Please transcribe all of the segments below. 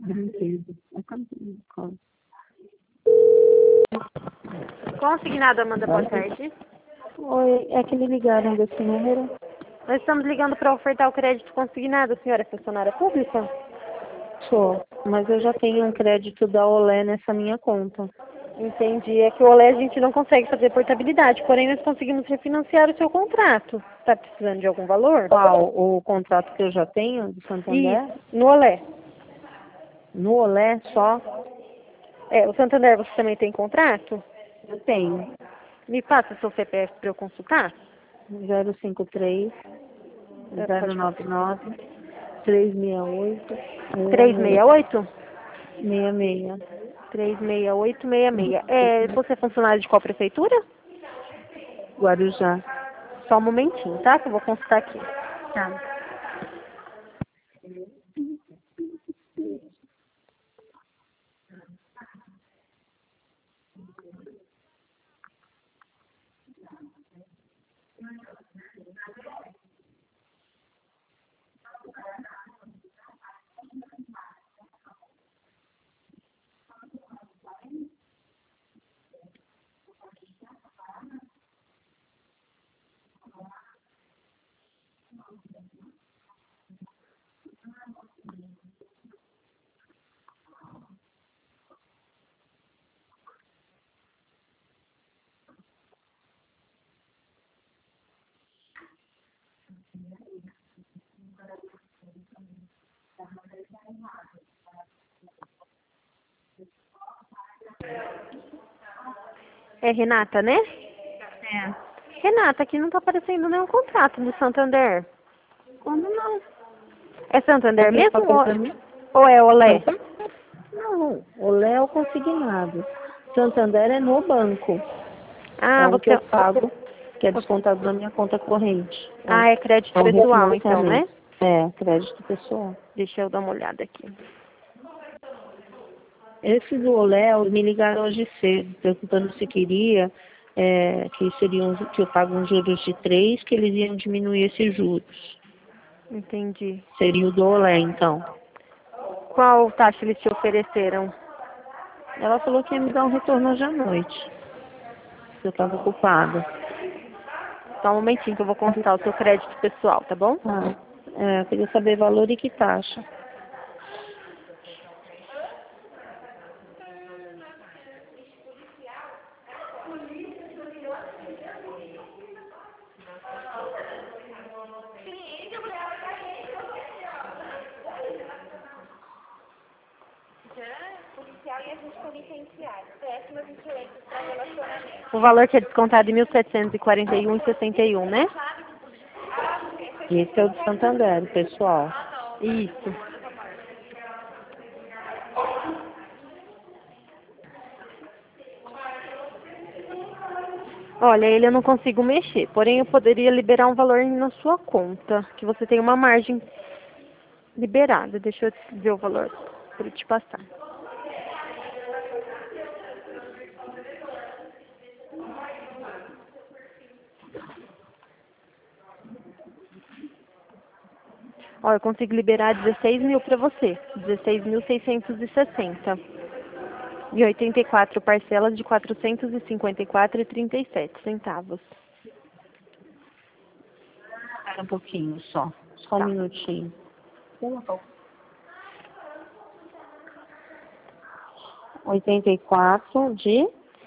brinquedo. Consignado, Amanda, boa tarde. Oi, é que me ligaram desse número. Nós estamos ligando para ofertar o crédito consignado. A senhora é funcionária pública? Sou, mas eu já tenho um crédito da Olé nessa minha conta. Entendi. É que o Olé a gente não consegue fazer portabilidade, porém nós conseguimos refinanciar o seu contrato. Está precisando de algum valor? Qual? O contrato que eu já tenho do Santander? Isso, no Olé. No Olé só? É, o Santander você também tem contrato? Eu tenho. Me passa seu CPF para eu consultar? 053 Pode falar. 099 368 368? 66. 36866. É, você é funcionário de qual prefeitura? Guarujá. Só um momentinho, tá? Que eu vou consultar aqui. Tá. É Renata, né? É. Renata, aqui não tá aparecendo nenhum contrato do Santander. Quando não? É Santander Alguém mesmo passou pra mim? ou é Olé? Não, Olé é o consignado. Santander é no banco. É Ah, um que você... eu pago, que é descontado na minha conta corrente. Ah, é crédito É um pessoal então, né? refinanciamento. É, crédito pessoal. Deixa eu dar uma olhada aqui. Esse do Olé, me ligaram hoje cedo, perguntando se queria, que eu pago uns juros de 3, que eles iam diminuir esses juros. Entendi. Seria o do Olé, então. Qual taxa eles te ofereceram? Ela falou que ia me dar um retorno hoje à noite. Eu estava ocupada. Só um momentinho que eu vou consultar o seu crédito pessoal, tá bom? Eu queria saber valor e que taxa. O valor que é descontado é 1.741,61, né? Esse é o do Santander, pessoal. Isso. Olha, ele eu não consigo mexer, porém eu poderia liberar um valor na sua conta, que você tem uma margem liberada. Deixa eu ver o valor para eu te passar. Ó, eu consigo liberar 16 mil para você, 16.660. E 84 parcelas de 454,37 centavos. Espera um pouquinho só. Só um Tá. minutinho. 84 de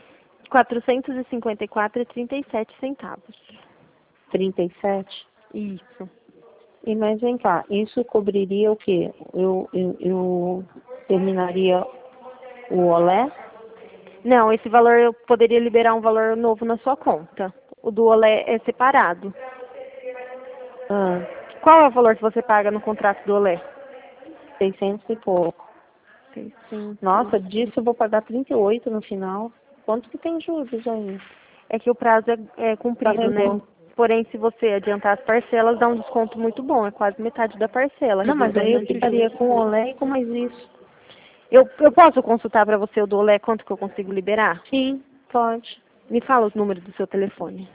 454,37 centavos. 37. Isso. E mas vem cá, isso cobriria o quê? Eu terminaria o Olé? Não, esse valor eu poderia liberar um valor novo na sua conta. O do Olé é separado. Ah, Qual é o valor que você paga no contrato do Olé? 600 e pouco. 600. Nossa, disso eu vou pagar 38 no final. Quanto que tem juros aí? É que o prazo é cumprido, né? Carregou. Porém, se você adiantar as parcelas, dá um desconto muito bom. É quase metade da parcela, Não, mas reduzindo aí eu esse ficaria juros. com o Olé e com mais isso. Eu posso consultar para você o do Olé, quanto que eu consigo liberar? Sim, pode. Me fala os números do seu telefone.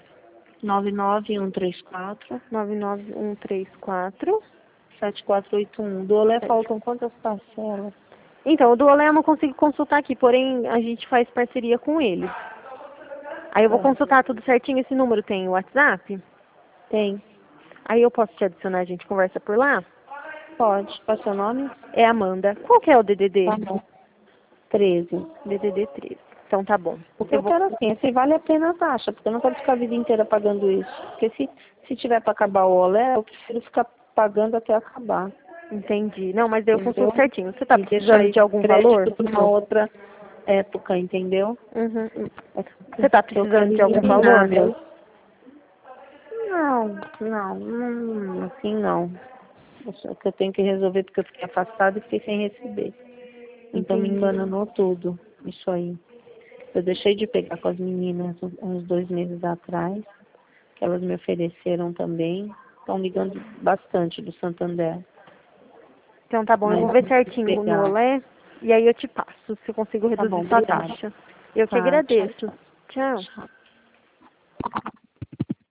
99134 99134 7481. Do Olé faltam quantas parcelas? Então, o do Olé eu não consigo consultar aqui, porém a gente faz parceria com ele. Aí eu vou consultar tudo certinho. Esse número tem o WhatsApp? Tem. Aí eu posso te adicionar, a gente conversa por lá? Pode. Qual é o seu nome? É Amanda. Qual que é o DDD? Tá bom. 13. DDD 13. Então tá bom. Porque eu quero assim, se vale a pena a taxa, porque eu não quero ficar a vida inteira pagando isso. Porque se tiver para acabar o olé, eu prefiro ficar pagando até acabar. Entendi. Não, mas daí eu Entendeu? consulto certinho. Você tá E precisando de algum valor? para uma outra época, entendeu? Uhum. Você tá Eu precisando quero de algum eliminar, valor? meu? Assim não. O que eu tenho que resolver porque eu fiquei afastada e fiquei sem receber. Então me Entendi. engananou tudo, isso aí. Eu deixei de pegar com as meninas uns 2 meses atrás, que elas me ofereceram também. Estão ligando bastante do Santander. Então tá bom, eu Mas vou ver tem que certinho no pegar. Olé e aí eu te passo, se eu consigo Tá reduzir bom, sua obrigada. taxa. Eu que Tá, tchau, agradeço. tchau. Tchau. Tchau.